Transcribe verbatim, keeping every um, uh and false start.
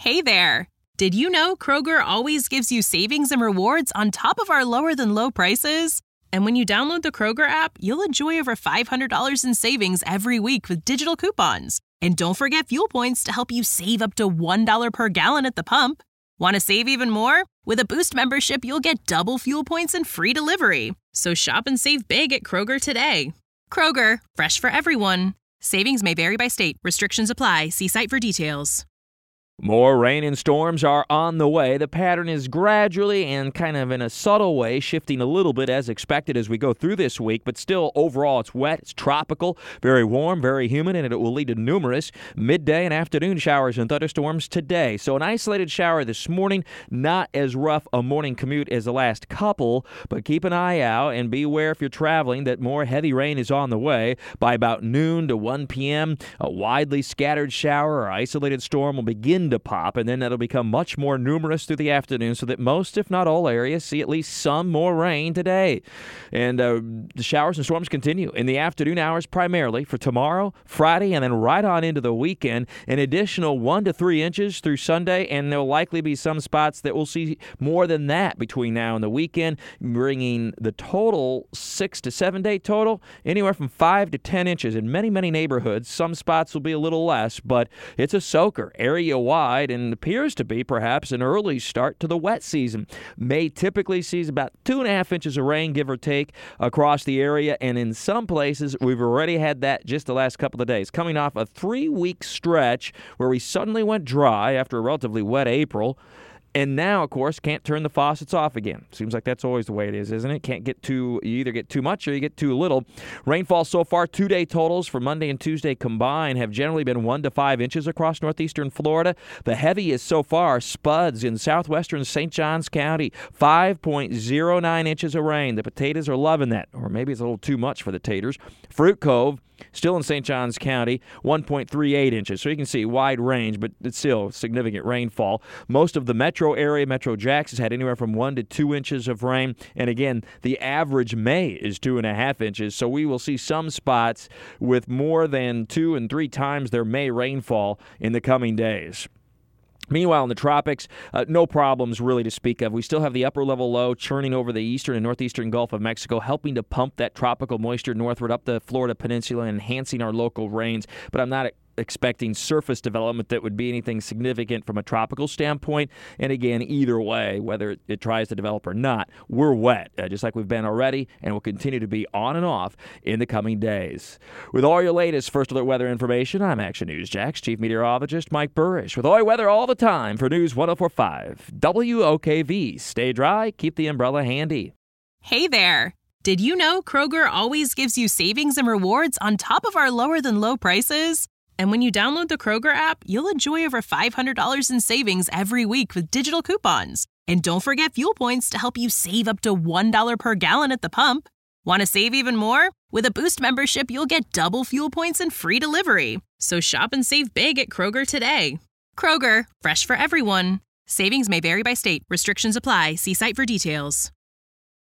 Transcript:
Hey there! Did you know Kroger always gives you savings and rewards on top of our lower-than-low prices? And when you download the Kroger app, you'll enjoy over five hundred dollars in savings every week with digital coupons. And don't forget fuel points to help you save up to one dollar per gallon at the pump. Want to save even more? With a Boost membership, you'll get double fuel points and free delivery. So shop and save big at Kroger today. Kroger, fresh for everyone. Savings may vary by state. Restrictions apply. See site for details. More rain and storms are on the way. The pattern is gradually and kind of in a subtle way shifting a little bit as expected as we go through this week, but still overall it's wet, it's tropical, very warm, very humid, and it will lead to numerous midday and afternoon showers and thunderstorms today. So an isolated shower this morning, not as rough a morning commute as the last couple, but keep an eye out and be aware if you're traveling that more heavy rain is on the way. By about noon to one p.m., a widely scattered shower or isolated storm will begin to pop, and then that'll become much more numerous through the afternoon so that most, if not all areas, see at least some more rain today. And uh, the showers and storms continue in the afternoon hours primarily for tomorrow, Friday, and then right on into the weekend. An additional one to three inches through Sunday, and there'll likely be some spots that will see more than that between now and the weekend, bringing the total six to seven day total anywhere from five to ten inches in many, many neighborhoods. Some spots will be a little less, but it's a soaker area wide and appears to be perhaps an early start to the wet season. May typically sees about two and a half inches of rain, give or take, across the area, and in some places we've already had that just the last couple of days, coming off a three-week stretch where we suddenly went dry after a relatively wet April. And now, of course, can't turn the faucets off again. Seems like that's always the way it is, isn't it? Can't get too, you either get too much or you get too little. Rainfall so far, two-day totals for Monday and Tuesday combined have generally been one to five inches across northeastern Florida. The heaviest so far, spuds in southwestern Saint Johns County, five point oh nine inches of rain. The potatoes are loving that, or maybe it's a little too much for the taters. Fruit Cove, still in Saint Johns County, one point three eight inches. So you can see wide range, but it's still significant rainfall. Most of the metro area, Metro Jacks, has had anywhere from one to two inches of rain. And again, the average May is two and a half inches. So we will see some spots with more than two and three times their May rainfall in the coming days. Meanwhile, in the tropics, uh, no problems really to speak of. We still have the upper-level low churning over the eastern and northeastern Gulf of Mexico, helping to pump that tropical moisture northward up the Florida Peninsula, enhancing our local rains. But I'm not expecting surface development that would be anything significant from a tropical standpoint. And again, either way, whether it, it tries to develop or not, we're wet, uh, just like we've been already, and will continue to be on and off in the coming days. With all your latest First Alert weather information, I'm Action News Jax Chief Meteorologist Mike Burrish with all your weather all the time for News one oh four point five W O K V. Stay dry, keep the umbrella handy. Hey there! Did you know Kroger always gives you savings and rewards on top of our lower-than-low prices? And when you download the Kroger app, you'll enjoy over five hundred dollars in savings every week with digital coupons. And don't forget fuel points to help you save up to one dollar per gallon at the pump. Want to save even more? With a Boost membership, you'll get double fuel points and free delivery. So shop and save big at Kroger today. Kroger, fresh for everyone. Savings may vary by state. Restrictions apply. See site for details.